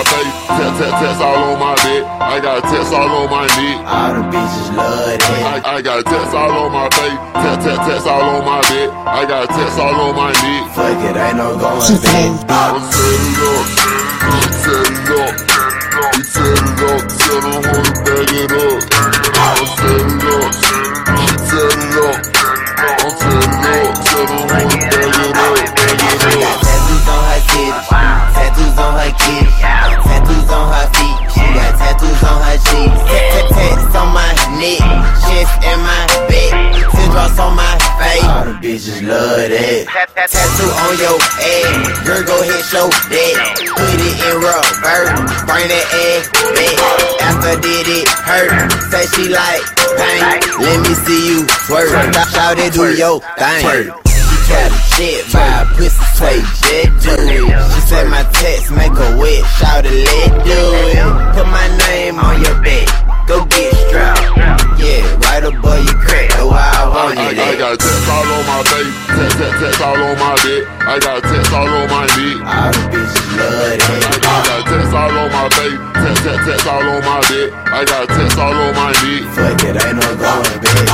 face, text all on my dick. I got text all on my knee. All the bitches love that. I got text all on my face, text all on my dick. I got text all on my knee. Fuck it, ain't no going back. I'm set it up, set it up. We set it up, tell them how to bag it up. I'm set it up, set it up. I'm set it up, tell them how to bag it up. She got tattoos on her titties, tattoos on her kitties, tattoos on her feet. She got tattoos on her cheeks, tats on my neck, chest and my back, teardrops on my face. All the bitches love that. Tattoo on your ass, girl go ahead show that. Put it in reverse, bring that ass back. After did it hurt, say she like pain. Let me see you twerk, shout it, do your thing. Got a shit by pussy sway, jet do it. She said my text make her wet, shout it, let do it. Put my name on your back, go get strapped. Yeah, right above your crack, that's why I want it. I got text all on my face, text all on my dick. I got text all on my knee. All the bitches love that. I got text all on my face, text all on my dick. I got text all on my knee. Fuck it, ain't no going back.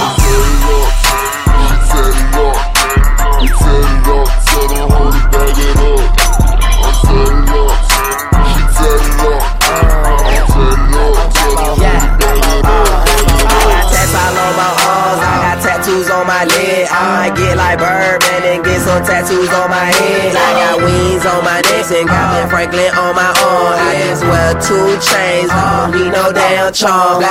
Set it up. We set it up, tell them how to bag it up. I'm set it up, she set it up. I'm set it up, tell them how to bag it up. I got tats all on my arms, I got tattoos on my leg. I might get like Birdman and get some tattoos on my head. I got wings on my neck and got Ben Franklin on my arm. I just wear 2 chains, I don't need no damn charm.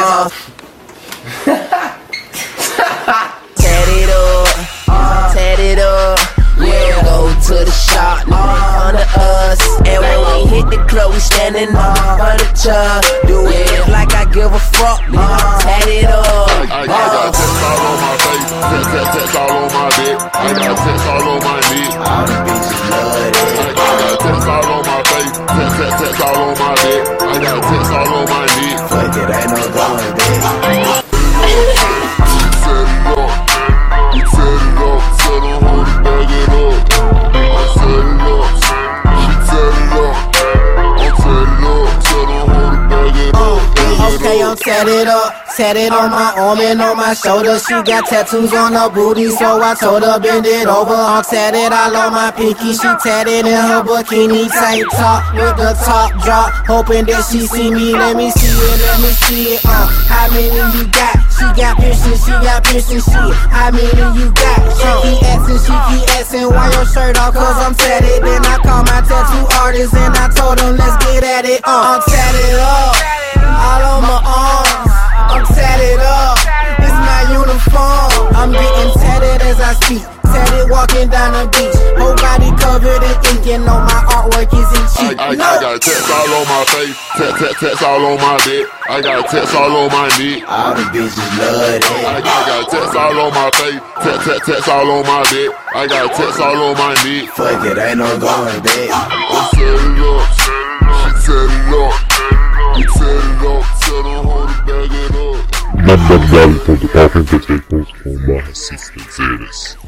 Tat it up, we'll go to the shop, under us. And when we hit the club, we standing on the furniture. Do it like I give a fuck, tat it up. I got text all on my face, text all on my dick. I got text all on my knee. All the bitches love that. I got text all on my face, text all on my dick. I got text all on my knee. Fuck it, ain't no going back. Set it up, we set it up, tell them how to bag it up. I set it up, she set it up. I'm set it up, tell them how to bag it up. Okay, I'm set it on my arm and on my shoulder. She got tattoos on her booty, so I told her bend it over. I'm tatted all on my pinky, she tatted in her bikini. Tight top with the top drop, hoping that she see me. Let me see it, how many you got? She got piercing, shit. How many you got? She keep asking why your shirt off, cause I'm tatted. Then I call my tattoo artist and I told him let's get at it. I'm tatted up, all on my arms. I'm tatted up, it's my uniform. I'm getting tatted as I speak, tatted walking down the beach. Whole body covered in ink and all my artwork isn't cheap. I got text all on my face, text all on my dick. I got text all on my knee. All the bitches love that. I got text all on my face, text all on my dick. I got text all on my knee. Fuck it, ain't no going back. I'm set it up, she set it up. We set it up, tell them how to bag it up. Mandam galing po do Talking Potatoes com /assistências.